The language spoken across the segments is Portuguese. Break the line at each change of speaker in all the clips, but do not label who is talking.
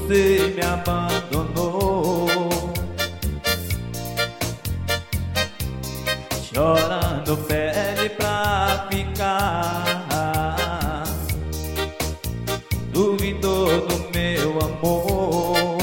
você me abandonou, chorando pede pra ficar, duvidou do meu amor.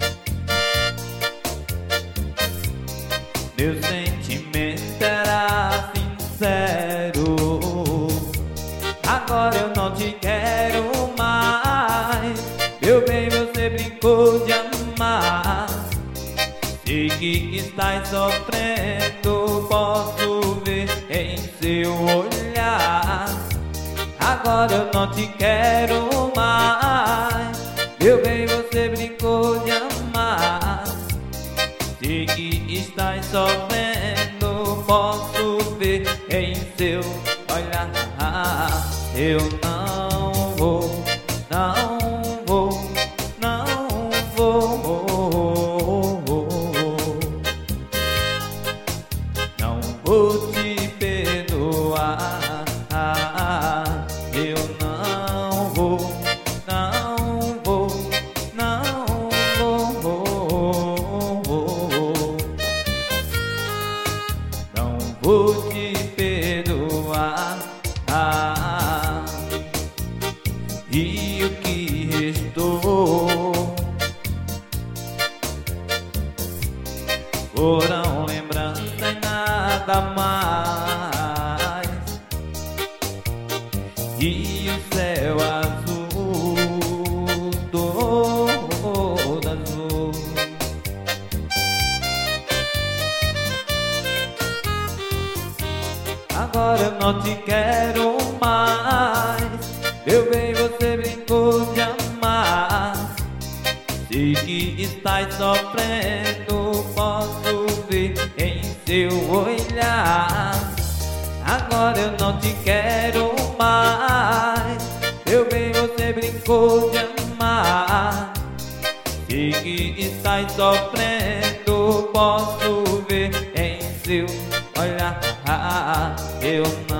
Meu sentimento era sincero, agora eu não te quero mais. Meu bem, você brincou de amar, sei que estás sofrendo, posso ver em seu olhar. Agora eu não te quero mais. Meu bem, você brincou de amar, sei que estás sofrendo, posso ver em seu olhar. Eu não vou, não vou, não vou, não vou te perdoar. Eu não vou, não vou, não vou, não vou te perdoar. E o que restou foram lembranças e nada mais. E o céu azul, todo azul. Agora eu não te quero mais. Meu bem, você brincou de amar, sei que estás sofrendo, posso ver em seu olhar. Agora eu não te quero mais. Meu bem, você brincou de amar, sei que estás sofrendo, posso ver em seu olhar. Eu não